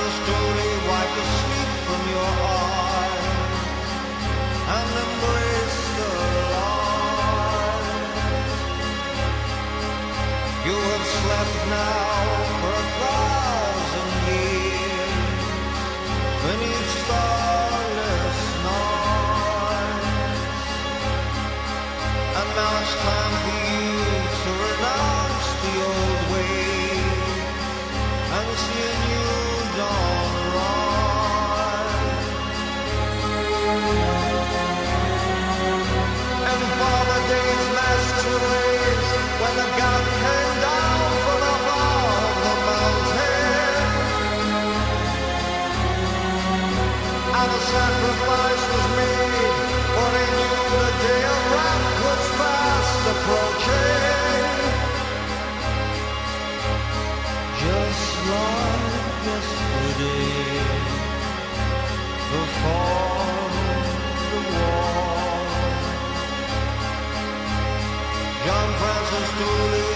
Francis Dooley wiped the sleep from your eyes and embraced the light. You have slept now for 1,000 years beneath starless nights, and now it's time for you to renounce the old ways and see a new dawn rise. And Father Days masquerades when the gun came down from above the mountain, and a sacrifice was made, for they knew the day of wrath was fast approaching. Just like yesterday, before the war, John Francis Dooley